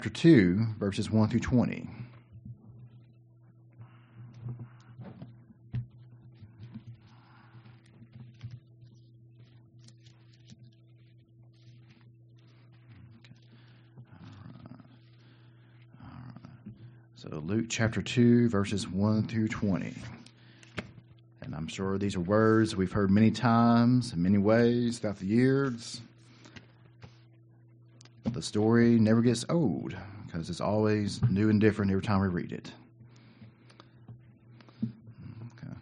chapter 2, verses 1 through 20. So Luke chapter 2, verses 1 through 20. And I'm sure these are words we've heard many times in many ways throughout the years. But the story never gets old because it's always new and different every time we read it. Okay.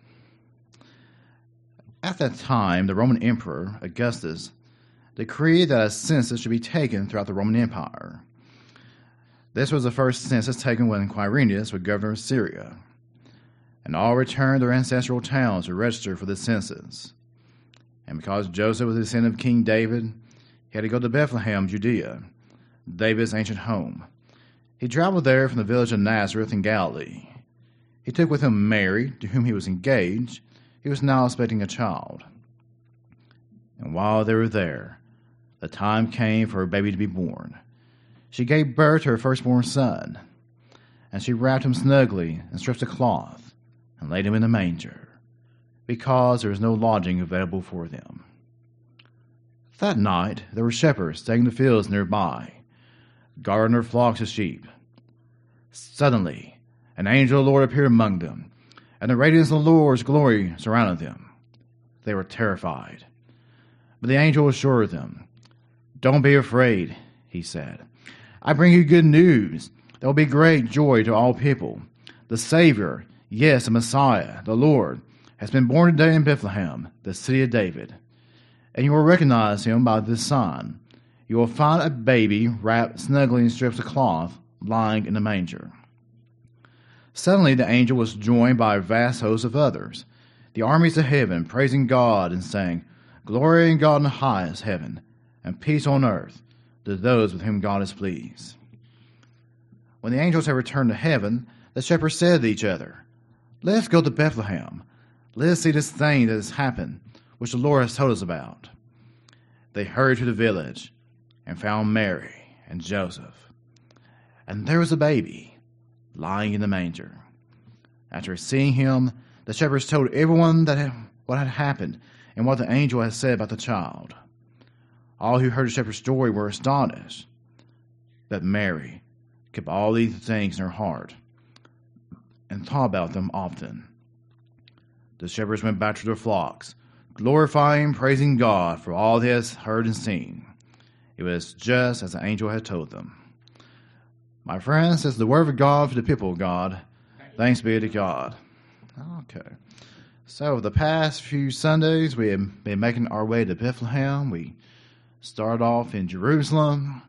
At that time, the Roman Emperor, Augustus, decreed that a census should be taken throughout the Roman Empire. This was the first census taken when Quirinius was governor of Syria, and all returned their ancestral towns to register for the census. And because Joseph was a descendant of King David, he had to go to Bethlehem, Judea, David's ancient home. He traveled there from the village of Nazareth in Galilee. He took with him Mary, to whom he was engaged. He was now expecting a child. And while they were there, the time came for her baby to be born. She gave birth to her firstborn son, and she wrapped him snugly and stretched a cloth and laid him in a manger, because there was no lodging available for them. That night there were shepherds staying in the fields nearby, guarding their flocks of sheep. Suddenly an angel of the Lord appeared among them, and the radiance of the Lord's glory surrounded them. They were terrified. But the angel assured them, "Don't be afraid," he said. "I bring you good news. There will be great joy to all people. The Savior, yes, the Messiah, the Lord, has been born today in Bethlehem, the city of David. And you will recognize him by this sign. You will find a baby wrapped snugly in strips of cloth, lying in a manger." Suddenly the angel was joined by a vast host of others, the armies of heaven, praising God and saying, "Glory in God in the highest heaven, and peace on earth to those with whom God is pleased." When the angels had returned to heaven, the shepherds said to each other, "Let's go to Bethlehem. Let's see this thing that has happened, which the Lord has told us about." They hurried to the village and found Mary and Joseph. And there was a baby lying in the manger. After seeing him, the shepherds told everyone what had happened and what the angel had said about the child. All who heard the shepherd's story were astonished. But Mary kept all these things in her heart and thought about them often. The shepherds went back to their flocks, glorifying and praising God for all they had heard and seen. It was just as the angel had told them. My friends, this is the word of God for the people of God. Thanks be to God. Okay. So the past few Sundays, we have been making our way to Bethlehem. We started off in Jerusalem,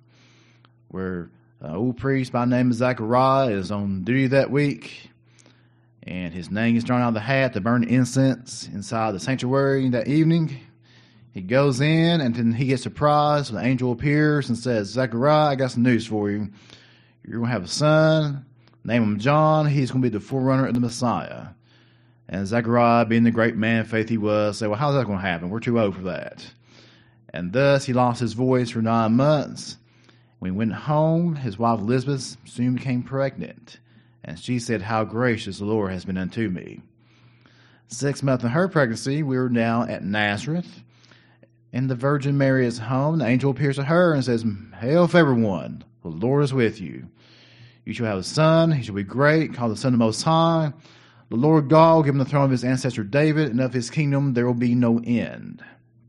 where an old priest by the name of Zechariah is on duty that week. And his name is drawn out of the hat to burn incense inside the sanctuary that evening. He goes in, and then he gets surprised when the angel appears and says, "Zechariah, I got some news for you. You're going to have a son, name him John. He's going to be the forerunner of the Messiah." And Zechariah, being the great man of faith he was, said, "Well, how's that going to happen? We're too old for that." And thus he lost his voice for 9 months. When he went home, his wife Elizabeth soon became pregnant. And she said, "How gracious the Lord has been unto me." 6 months in her pregnancy, we were now at Nazareth. In the Virgin Mary is home. The angel appears to her and says, "Hail, favored one, the Lord is with you. You shall have a son. He shall be great, called the Son of the Most High. The Lord God will give him the throne of his ancestor David, and of his kingdom there will be no end."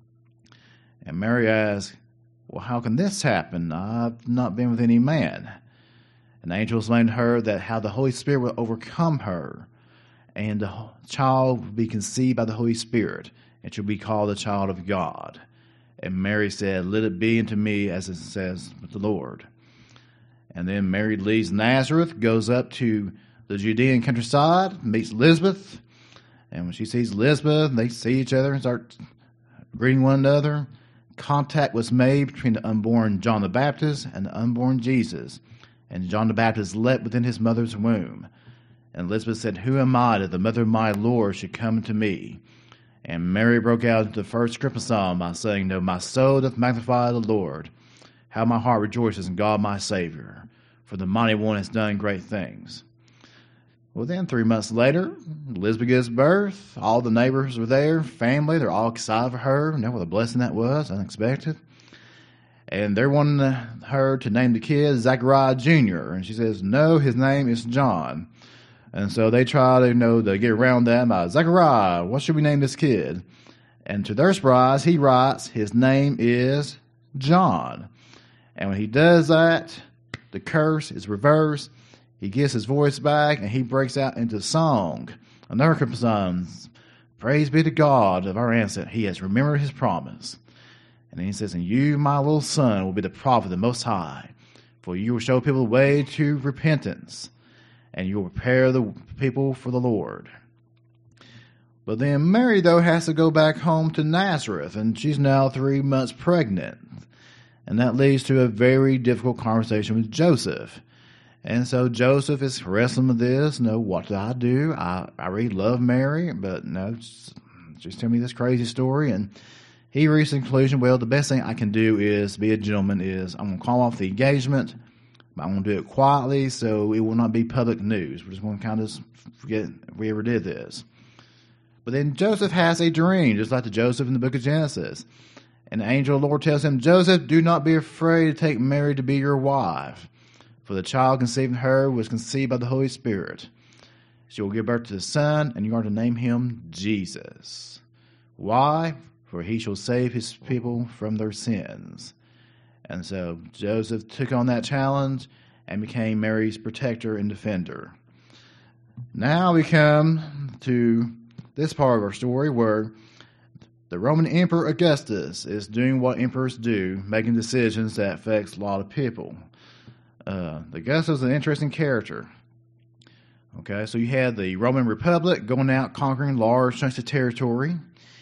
And Mary asked, "Well, how can this happen? I've not been with any man." And the angel explained to her that how the Holy Spirit will overcome her, and the child will be conceived by the Holy Spirit, and shall be called the child of God. And Mary said, "Let it be unto me as it says with the Lord." And then Mary leaves Nazareth, goes up to the Judean countryside, meets Elizabeth. And when she sees Elizabeth, they see each other and start greeting one another. Contact was made between the unborn John the Baptist and the unborn Jesus. And John the Baptist leapt within his mother's womb. And Elizabeth said, "Who am I that the mother of my Lord should come to me?" And Mary broke out into the first scripture psalm by saying, "No, my soul doth magnify the Lord. How my heart rejoices in God my Savior. for the mighty one has done great things. Well, then 3 months later, Elizabeth gives birth. All the neighbors were there, family. They're all excited for her. You know what a blessing that was, unexpected. And they're wanting her to name the kid Zechariah Jr. And she says, no, his name is John. And so they try to get around that by, Zechariah, what should we name this kid? And to their surprise, he writes, his name is John. And when he does that, the curse is reversed. He gets his voice back, and he breaks out into song. Another sons, praise be to God of our ancestors. He has remembered his promise. And then he says, and you, my little son, will be the prophet of the Most High, for you will show people the way to repentance, and you will prepare the people for the Lord. But then Mary, though, has to go back home to Nazareth, and she's now 3 months pregnant. And that leads to a very difficult conversation with Joseph. And so Joseph is wrestling with this. What do I do? I really love Mary, but just tell me this crazy story. And he reached the conclusion, well, the best thing I can do is be a gentleman is I'm going to call off the engagement, but I'm going to do it quietly so it will not be public news. We're just going to kind of forget if we ever did this. But then Joseph has a dream, just like the Joseph in the book of Genesis. And the angel of the Lord tells him, Joseph, do not be afraid to take Mary to be your wife, for the child conceived in her was conceived by the Holy Spirit. She will give birth to a son, and you are to name him Jesus. Why? For he shall save his people from their sins. And so Joseph took on that challenge and became Mary's protector and defender. Now we come to this part of our story where the Roman Emperor Augustus is doing what emperors do, making decisions that affects a lot of people. Augustus is an interesting character. Okay, so you had the Roman Republic going out conquering large chunks of territory.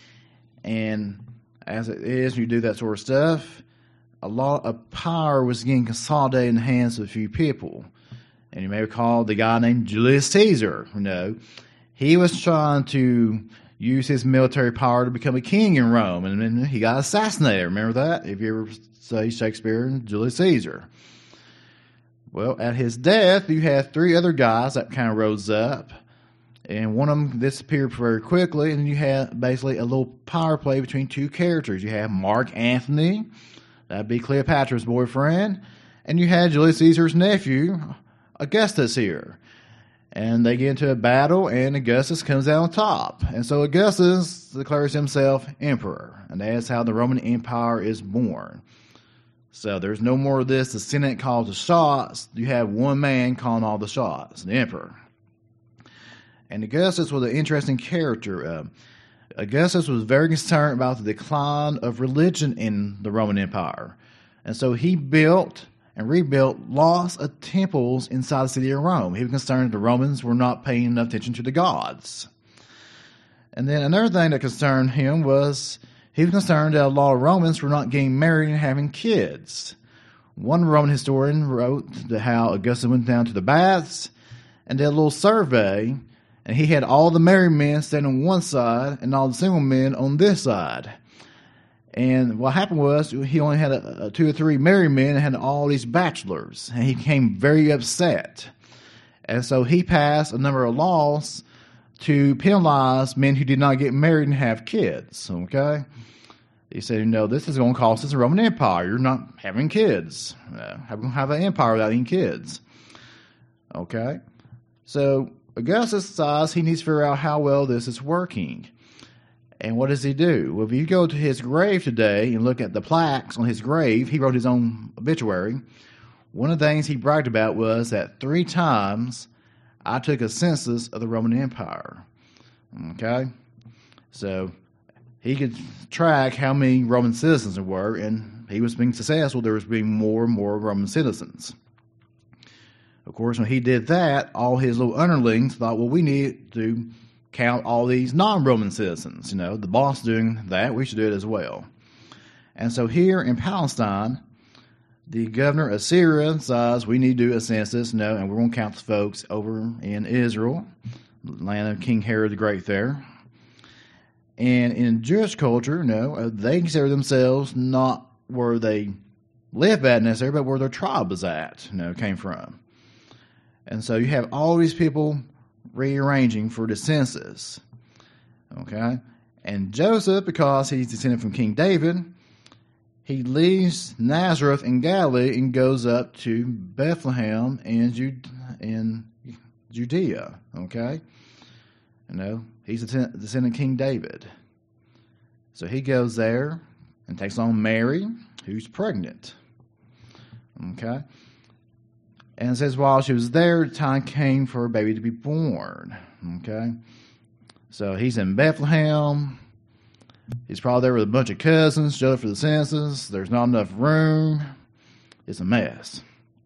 And as it is, you do that sort of stuff, a lot of power was getting consolidated in the hands of a few people. And you may recall the guy named Julius Caesar. He was trying to use his military power to become a king in Rome, and then he got assassinated. Remember that? If you ever say Shakespeare and Julius Caesar. Well, at his death, you had 3 other guys that kind of rose up. And one of them disappeared very quickly, and you had basically a little power play between 2 characters. You had Mark Antony, that'd be Cleopatra's boyfriend, and you had Julius Caesar's nephew, Augustus here. And they get into a battle, and Augustus comes out on top. And so Augustus declares himself emperor, and that's how the Roman Empire is born. So there's no more of this, the Senate calls the shots. You have one man calling all the shots, the emperor. And Augustus was an interesting character. Augustus was very concerned about the decline of religion in the Roman Empire. And so he built and rebuilt lots of temples inside the city of Rome. He was concerned that the Romans were not paying enough attention to the gods. And then another thing that concerned him was he was concerned that a lot of Romans were not getting married and having kids. One Roman historian wrote how Augustus went down to the baths and did a little survey, and he had all the married men standing on one side and all the single men on this side. And what happened was he only had 2 or 3 married men and had all these bachelors. And he became very upset. And so he passed a number of laws to penalize men who did not get married and have kids. Okay? He said, this is going to cost us a Roman Empire. You're not having kids. How are we going to have an empire without any kids? Okay? So Augustus decides he needs to figure out how well this is working. And what does he do? Well, if you go to his grave today and look at the plaques on his grave, he wrote his own obituary. One of the things he bragged about was that 3 times I took a census of the Roman Empire. Okay? So he could track how many Roman citizens there were, and he was being successful. There was being more and more Roman citizens. Of course, when he did that, all his little underlings thought, well, we need to count all these non-Roman citizens. The boss doing that, we should do it as well. And so here in Palestine, the governor of Syria says we need to do a census, and we're going to count the folks over in Israel, land of King Herod the Great there. And in Jewish culture, they consider themselves not where they live bad necessarily, but where their tribe was at, came from. And so you have all these people rearranging for the census. Okay? And Joseph, because he's descended from King David, he leaves Nazareth in Galilee and goes up to Bethlehem in Judea. Okay? He's a descendant of King David. So he goes there and takes on Mary, who's pregnant. Okay? And it says while she was there, the time came for her baby to be born. Okay? So he's in Bethlehem. He's probably there with a bunch of cousins, showed up for the census. There's not enough room. It's a mess.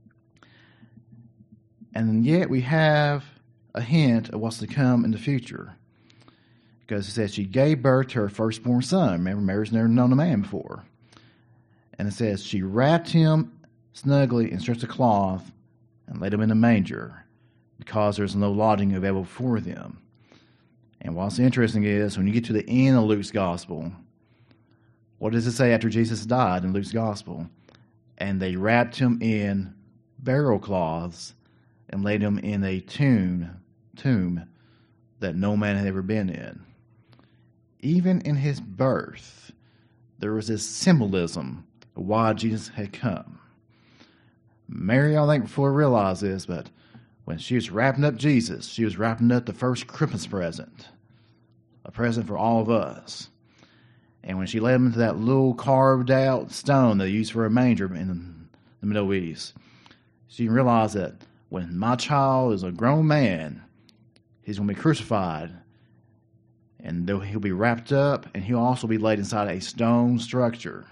And yet we have a hint of what's to come in the future. Because it says she gave birth to her firstborn son. Remember, Mary's never known a man before. And it says she wrapped him snugly in strips of cloth and laid him in a manger because there's no lodging available for them. And what's interesting is when you get to the end of Luke's gospel, what does it say after Jesus died in Luke's gospel? And they wrapped him in burial cloths and laid him in a tomb that no man had ever been in. Even in his birth, there was this symbolism of why Jesus had come. Mary, I think, fully realized this, but when she was wrapping up Jesus, she was wrapping up the first Christmas present, a present for all of us. And when she laid him into that little carved out stone they used for a manger in the Middle East, she realized that when my child is a grown man, he's going to be crucified, and he'll be wrapped up, and he'll also be laid inside a stone structure.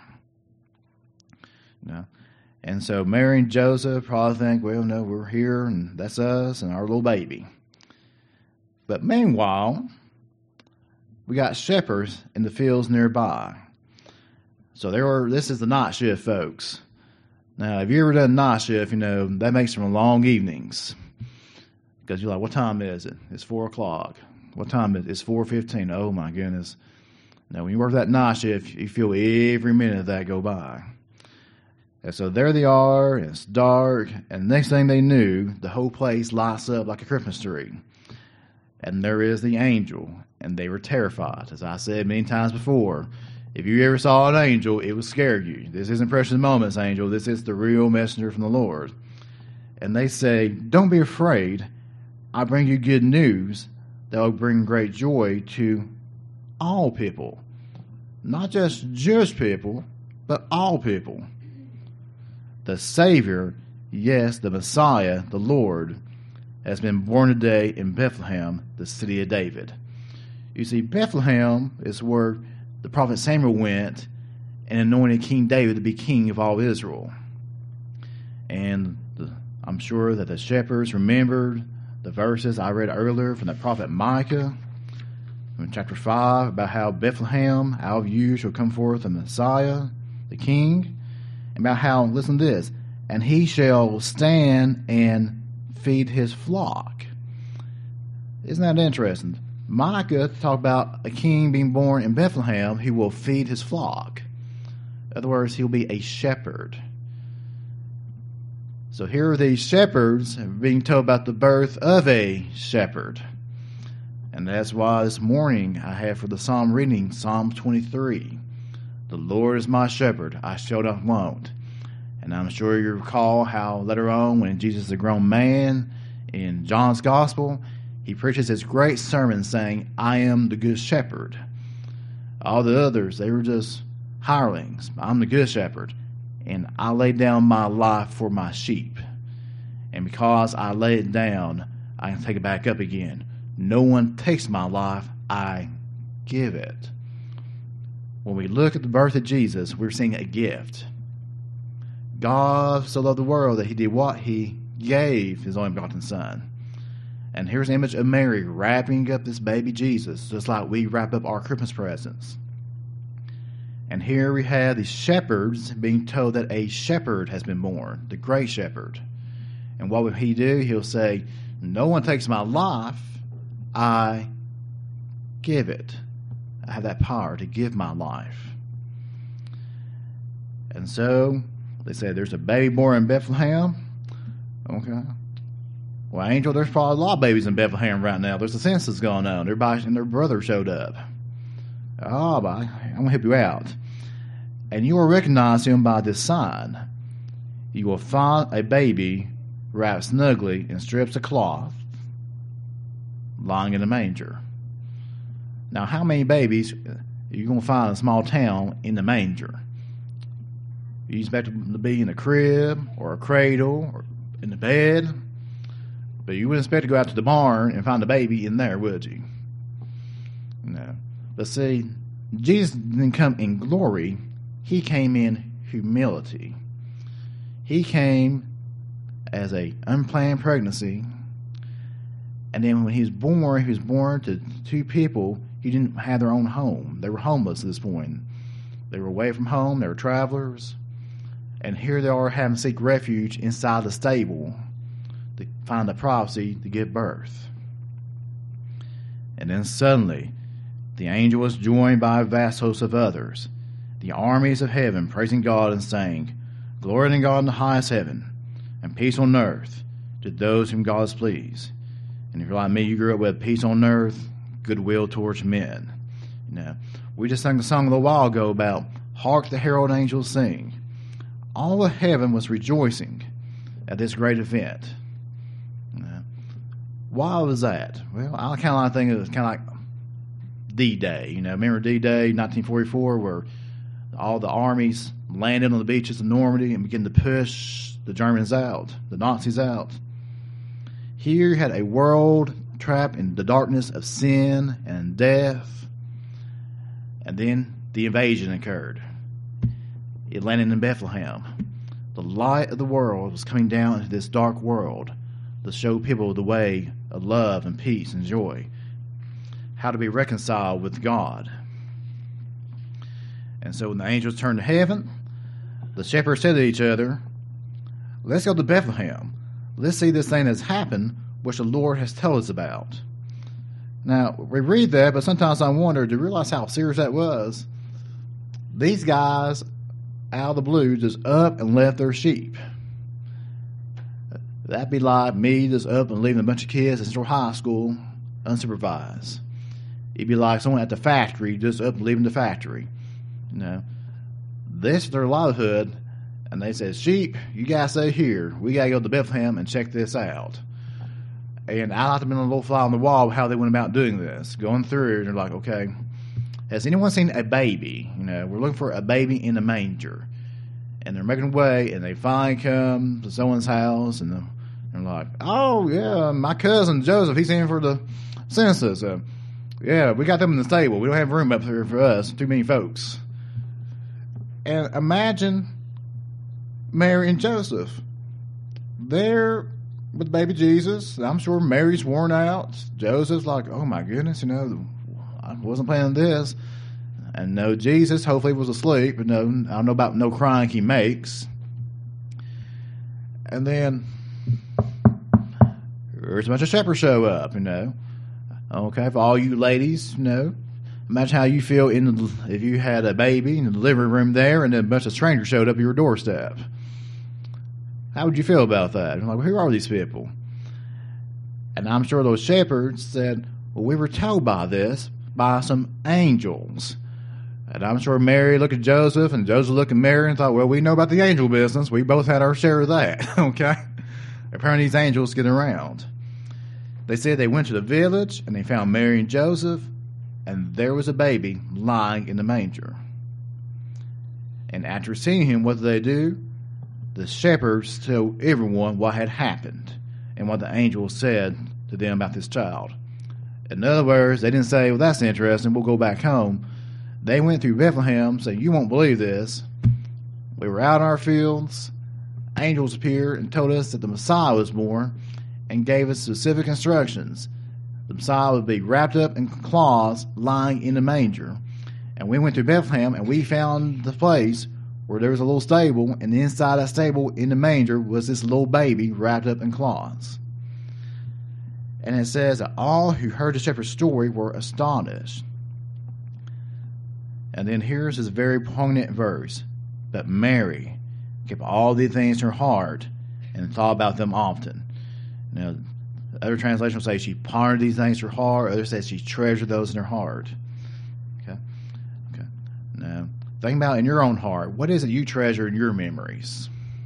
And so Mary and Joseph probably think, well, no, we're here, and that's us and our little baby. But meanwhile, we got shepherds in the fields nearby. So this is the night shift, folks. Now, if you ever done night shift, that makes for long evenings. Because you're like, what time is it? It's 4 o'clock. What time is it? It's 4:15. Oh, my goodness. Now, when you work that night shift, you feel every minute of that go by. And so there they are, and it's dark, and the next thing they knew, the whole place lights up like a Christmas tree. And there is the angel, and they were terrified. As I said many times before, if you ever saw an angel, it would scare you. This isn't Precious Moments angel. This is the real messenger from the Lord. And they say, don't be afraid. I bring you good news that will bring great joy to all people. Not just Jewish people, but all people. The Savior, yes, the Messiah, the Lord, has been born today in Bethlehem, the city of David. You see, Bethlehem is where the prophet Samuel went and anointed King David to be king of all Israel. And I'm sure that the shepherds remembered the verses I read earlier from the prophet Micah, in chapter 5, about how Bethlehem, out of you shall come forth the Messiah, the king, and about how, listen to this, and he shall stand and feed his flock. Isn't that interesting? Micah talked about a king being born in Bethlehem who will feed his flock. In other words, he'll be a shepherd. So here are these shepherds being told about the birth of a shepherd. And that's why this morning I have for the psalm reading, Psalm 23. The Lord is my shepherd, I shall not want. And I'm sure you recall how later on, when Jesus is a grown man, in John's Gospel, he preaches this great sermon saying, I am the good shepherd. All the others, they were just hirelings. I'm the good shepherd, and I lay down my life for my sheep. And because I lay it down, I can take it back up again. No one takes my life, I give it. When we look at the birth of Jesus, we're seeing a gift. God so loved the world that he did what? He gave his only begotten Son. And here's an image of Mary wrapping up this baby Jesus, just like we wrap up our Christmas presents. And here we have these shepherds being told that a shepherd has been born, the great shepherd. And what will he do? He'll say, no one takes my life, I give it. I have that power to give my life. And so They said, there's a baby born in Bethlehem. Okay. Well, Angel, there's probably a lot of babies in Bethlehem right now. There's a census going on. Everybody and their brother showed up. Oh, I'm going to help you out. And you will recognize him by this sign. You will find a baby wrapped snugly in strips of cloth, lying in a manger. Now, how many babies are you going to find in a small town in the manger? You expect them to be in a crib or a cradle or in the bed, but you wouldn't expect to go out to the barn and find a baby in there, would you? No. But see, Jesus didn't come in glory. He came in humility. He came as a unplanned pregnancy, and then when he was born to two people who didn't have their own home. They were homeless at this point. They were away from home. They were travelers. And here they are having to seek refuge inside the stable to find a prophecy to give birth. And then suddenly, the angel was joined by a vast host of others, the armies of heaven, praising God and saying, "Glory to God in the highest heaven, and peace on earth to those whom God is pleased." And if you're like me, you grew up with peace on earth, goodwill towards men. We just sang a song a little while ago about "Hark the herald angels sing." All of heaven was rejoicing at this great event. Why was that? Well, I kind of think it was kind of like D-Day. Remember D-Day, 1944, where all the armies landed on the beaches of Normandy and began to push the Germans out, the Nazis out. Here you had a world trapped in the darkness of sin and death, and then the invasion occurred. It landed in Bethlehem. The light of the world was coming down into this dark world to show people the way of love and peace and joy, how to be reconciled with God. And so when the angels turned to heaven, the shepherds said to each other, "Let's go to Bethlehem. Let's see this thing that's happened, which the Lord has told us about." Now, we read that, but sometimes I wonder, do you realize how serious that was? These guys, out of the blue, just up and left their sheep. That'd be like me just up and leaving a bunch of kids at Central High School unsupervised. It'd be like someone at the factory just up and leaving the factory. This is their livelihood, and they said, "Sheep, you guys stay here. We gotta go to Bethlehem and check this out." And I like to have been a little fly on the wall how they went about doing this, going through, and they're like, "Okay, has anyone seen a baby? We're looking for a baby in a manger." And they're making way, and they finally come to someone's house, and they're like, "Oh, yeah, my cousin Joseph, he's in for the census. Yeah, we got them in the stable. We don't have room up here for us, too many folks." And imagine Mary and Joseph. They're with baby Jesus. I'm sure Mary's worn out. Joseph's like, "Oh my goodness, I wasn't planning this." And no, Jesus hopefully was asleep, but no, I don't know about no crying he makes. And then there's a bunch of shepherds show up, Okay, for all you ladies, imagine how you feel if you had a baby in the living room there and then a bunch of strangers showed up at your doorstep. How would you feel about that? I'm like, well, who are these people? And I'm sure those shepherds said, "Well, we were told by some angels." And I'm sure Mary looked at Joseph, and Joseph looked at Mary and thought, "Well, we know about the angel business. We both had our share of that." Okay? Apparently these angels get around. They said they went to the village, and they found Mary and Joseph, and there was a baby lying in the manger. And after seeing him, what did they do? The shepherds told everyone what had happened and what the angel said to them about this child. In other words, they didn't say, "Well, that's interesting, we'll go back home." They went through Bethlehem saying, "You won't believe this. We were out in our fields. Angels appeared and told us that the Messiah was born and gave us specific instructions. The Messiah would be wrapped up in cloths lying in the manger. And we went to Bethlehem and we found the place where there was a little stable, and inside that stable in the manger was this little baby wrapped up in cloths." And it says that all who heard the shepherd's story were astonished. And then here's this very poignant verse. "But Mary kept all these things in her heart, and thought about them often. Now, other translations say she pondered these things in her heart. Others say she treasured those in her heart. Okay. Now, think about in your own heart, what is it you treasure in your memories?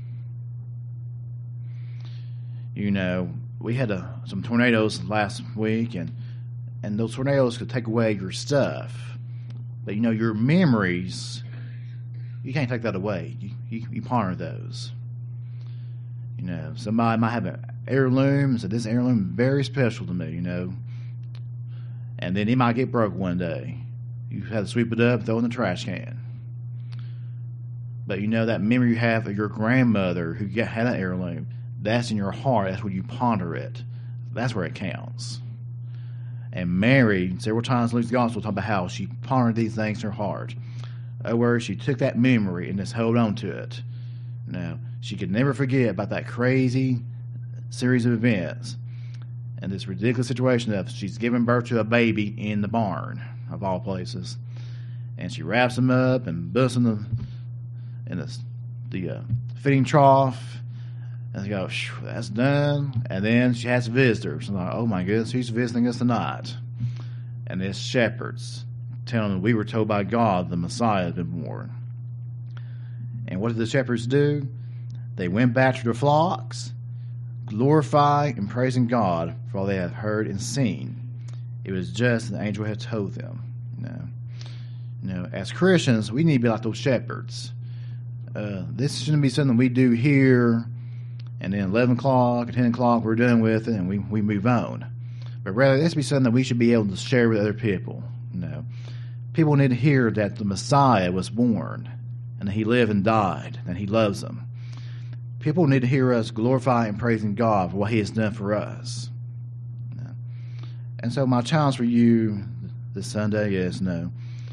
We had some tornadoes last week, and those tornadoes could take away your stuff. But, your memories, you can't take that away. You ponder those. Somebody might have an heirloom and say, this heirloom is very special to me, And then it might get broke one day. You have to sweep it up, throw it in the trash can. But that memory you have of your grandmother who had an heirloom, that's in your heart. That's where you ponder it. That's where it counts. And Mary, several times in Luke's Gospel, talk about how she pondered these things in her heart. In other words, she took that memory and just held on to it. Now, she could never forget about that crazy series of events and this ridiculous situation of she's giving birth to a baby in the barn, of all places. And she wraps him up and puts him in the feeding trough. And they go, that's done. And then she has visitors. And like, oh my goodness, who's visiting us tonight? And it's shepherds telling them we were told by God the Messiah had been born. And what did the shepherds do? They went back to their flocks, glorifying and praising God for all they had heard and seen. It was just as the angel had told them. As Christians, we need to be like those shepherds. This shouldn't be something we do here, and then 11 o'clock, 10 o'clock, we're done with it, and we move on. But rather, this should be something that we should be able to share with other people. People need to hear that the Messiah was born, and that he lived and died, and he loves them. People need to hear us glorifying and praising God for what he has done for us. And so my challenge for you this Sunday is, number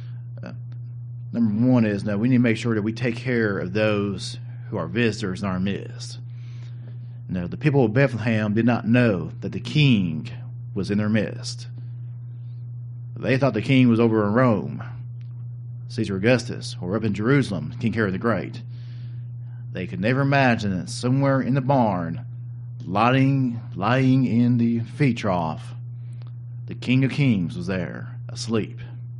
one is, we need to make sure that we take care of those who are visitors in our midst. The people of Bethlehem did not know that the king was in their midst. They thought the king was over in Rome, Caesar Augustus, or up in Jerusalem, King Herod the Great. They could never imagine that somewhere in the barn, lying in the feed trough, the King of Kings was there, asleep.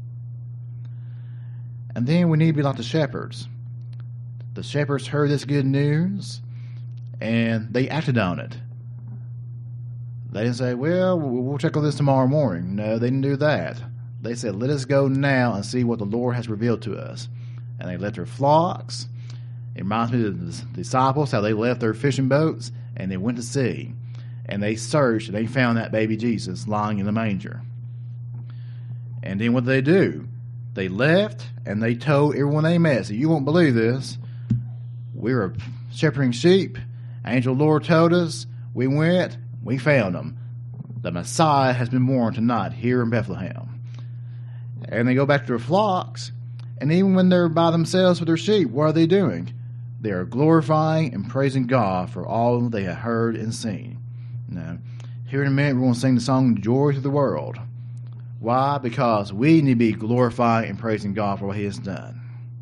And then we need to be like the shepherds. The shepherds heard this good news, and they acted on it. They didn't say, well, we'll check on this tomorrow morning. No, they didn't do that. They said, let us go now and see what the Lord has revealed to us. And they left their flocks. It reminds me of the disciples, how they left their fishing boats, and they went to sea. And they searched, and they found that baby Jesus lying in the manger. And then what did they do? They left, and they told everyone they met, so you won't believe this, we were shepherding sheep. Angel Lord told us, we went, we found him. The Messiah has been born tonight here in Bethlehem. And they go back to their flocks, and even when they're by themselves with their sheep, what are they doing? They are glorifying and praising God for all they have heard and seen. Here in a minute, we're going to sing the song Joy to the World. Why? Because we need to be glorifying and praising God for what he has done.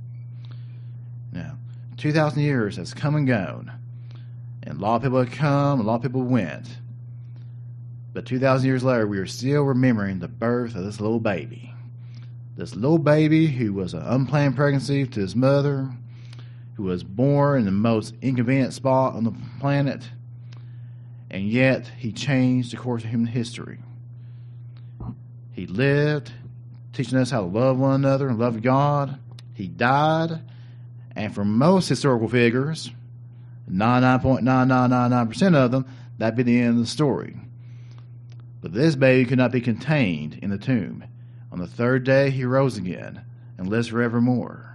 2,000 years has come and gone. And a lot of people have come, a lot of people went. But 2,000 years later, we are still remembering the birth of this little baby. This little baby who was an unplanned pregnancy to his mother, who was born in the most inconvenient spot on the planet, and yet he changed the course of human history. He lived, teaching us how to love one another and love God. He died, and for most historical figures, 99.9999% of them, that'd be the end of the story. But this baby could not be contained in the tomb. On the third day, he rose again and lives forevermore.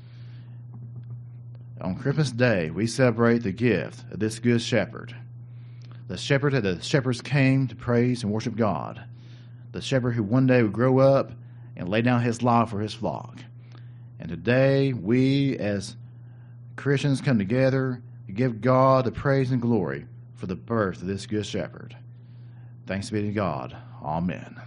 On Christmas Day, we celebrate the gift of this good shepherd. The shepherd that the shepherds came to praise and worship God. The shepherd who one day would grow up and lay down his life for his flock. And today, we as Christians come together to give God the praise and glory for the birth of this good shepherd. Thanks be to God. Amen.